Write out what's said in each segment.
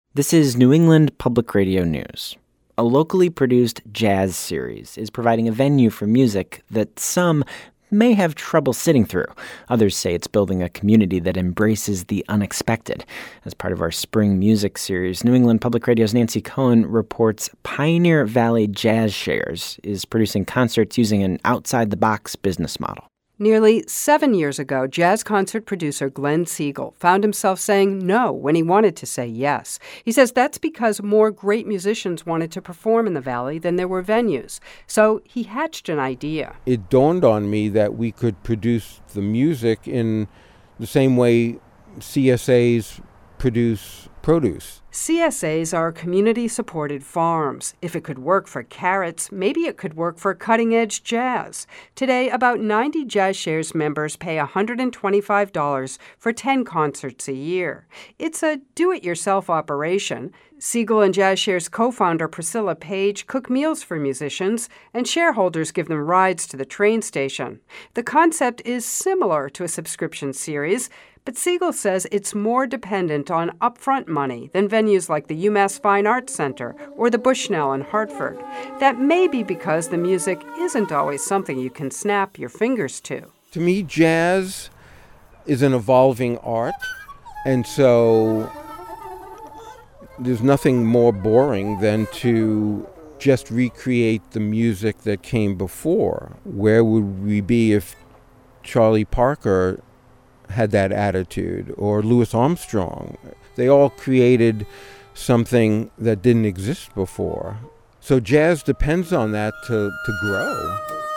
This is New England Public Radio News. A locally produced jazz series is providing a venue for music that some may have trouble sitting through. Others say it's building a community that embraces the unexpected. As part of our spring music series, New England Public Radio's Nancy Cohen reports Pioneer Valley Jazz Shares is producing concerts using an outside-the-box business model. Nearly 7 years ago, jazz concert producer Glenn Siegel found himself saying no when he wanted to say yes. He says that's because more great musicians wanted to perform in the Valley than there were venues. So he hatched an idea. It dawned on me that we could produce the music in the same way CSAs produce produce. CSAs are community-supported farms. If it could work for carrots, maybe it could work for cutting-edge jazz. Today, about 90 Jazz Shares members pay $125 for 10 concerts a year. It's a do-it-yourself operation. Siegel and Jazz Shares co-founder Priscilla Page cook meals for musicians, and shareholders give them rides to the train station. The concept is similar to a subscription series, but Siegel says it's more dependent on upfront money than venues like the UMass Fine Arts Center or the Bushnell in Hartford. That may be because the music isn't always something you can snap your fingers to. To me, jazz is an evolving art, and so there's nothing more boring than to just recreate the music that came before. Where would we be if Charlie Parker had that attitude, or Louis Armstrong? They all created something that didn't exist before. So jazz depends on that to grow.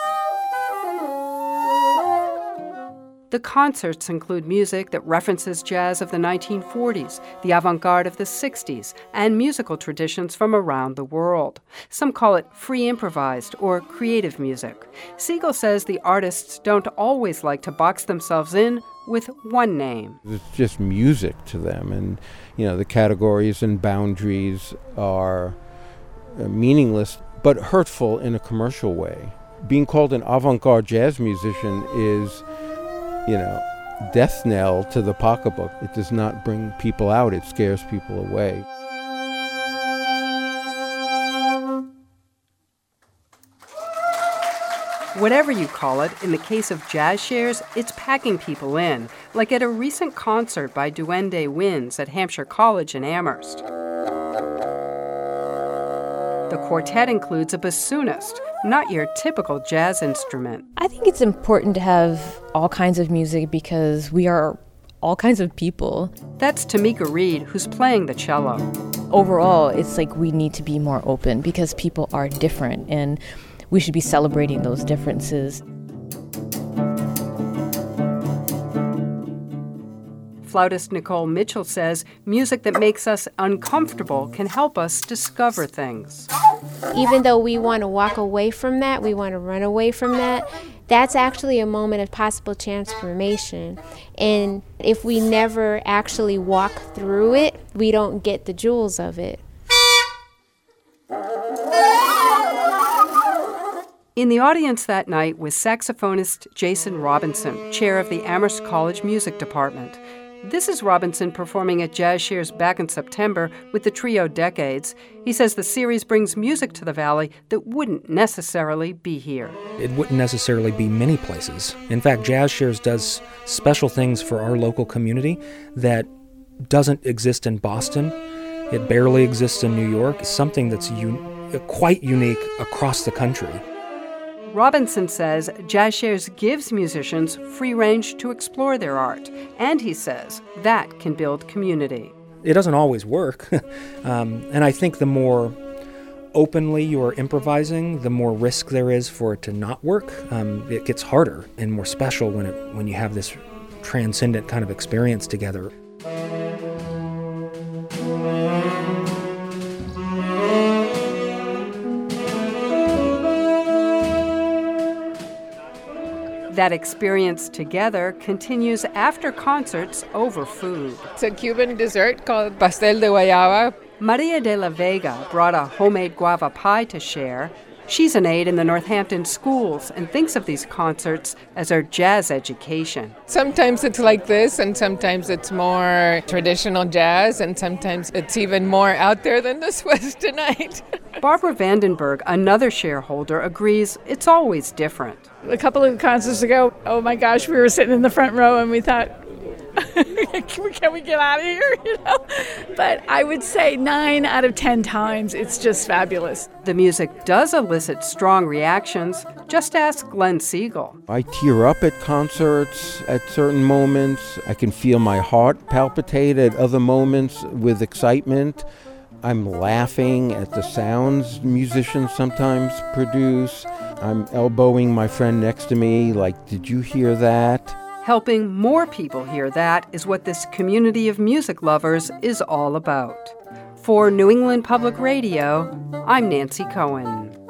The concerts include music that references jazz of the 1940s, the avant-garde of the 60s, and musical traditions from around the world. Some call it free improvised or creative music. Siegel says the artists don't always like to box themselves in with one name. It's just music to them, and the categories and boundaries are meaningless but hurtful in a commercial way. Being called an avant-garde jazz musician is death knell to the pocketbook. It does not bring people out, it scares people away. Whatever you call it, in the case of Jazz Shares, it's packing people in, like at a recent concert by Duende Winds at Hampshire College in Amherst. The quartet includes a bassoonist, not your typical jazz instrument. I think it's important to have all kinds of music because we are all kinds of people. That's Tamika Reed, who's playing the cello. Overall, it's like we need to be more open because people are different, and we should be celebrating those differences. Flautist Nicole Mitchell says music that makes us uncomfortable can help us discover things. Even though we want to walk away from that, we want to run away from that, that's actually a moment of possible transformation. And if we never actually walk through it, we don't get the jewels of it. In the audience that night was saxophonist Jason Robinson, chair of the Amherst College Music Department. This is Robinson performing at Jazz Shares back in September with the trio Decades. He says the series brings music to the Valley that wouldn't necessarily be here. It wouldn't necessarily be many places. In fact, Jazz Shares does special things for our local community that doesn't exist in Boston. It barely exists in New York. It's something that's quite unique across the country. Robinson says Jazz Shares gives musicians free range to explore their art, and he says that can build community. It doesn't always work, and I think the more openly you're improvising, the more risk there is for it to not work. It gets harder and more special when you have this transcendent kind of experience together. That experience together continues after concerts over food. It's a Cuban dessert called pastel de guayaba. Maria de la Vega brought a homemade guava pie to share. She's an aide in the Northampton schools and thinks of these concerts as her jazz education. Sometimes it's like this, and sometimes it's more traditional jazz, and sometimes it's even more out there than this was tonight. Barbara Vandenberg, another shareholder, agrees it's always different. A couple of concerts ago, oh my gosh, we were sitting in the front row and we thought, can we get out of here, But I would say 9 out of 10 times, it's just fabulous. The music does elicit strong reactions. Just ask Glenn Siegel. I tear up at concerts at certain moments. I can feel my heart palpitate at other moments with excitement. I'm laughing at the sounds musicians sometimes produce. I'm elbowing my friend next to me like, did you hear that? Helping more people hear that is what this community of music lovers is all about. For New England Public Radio, I'm Nancy Cohen.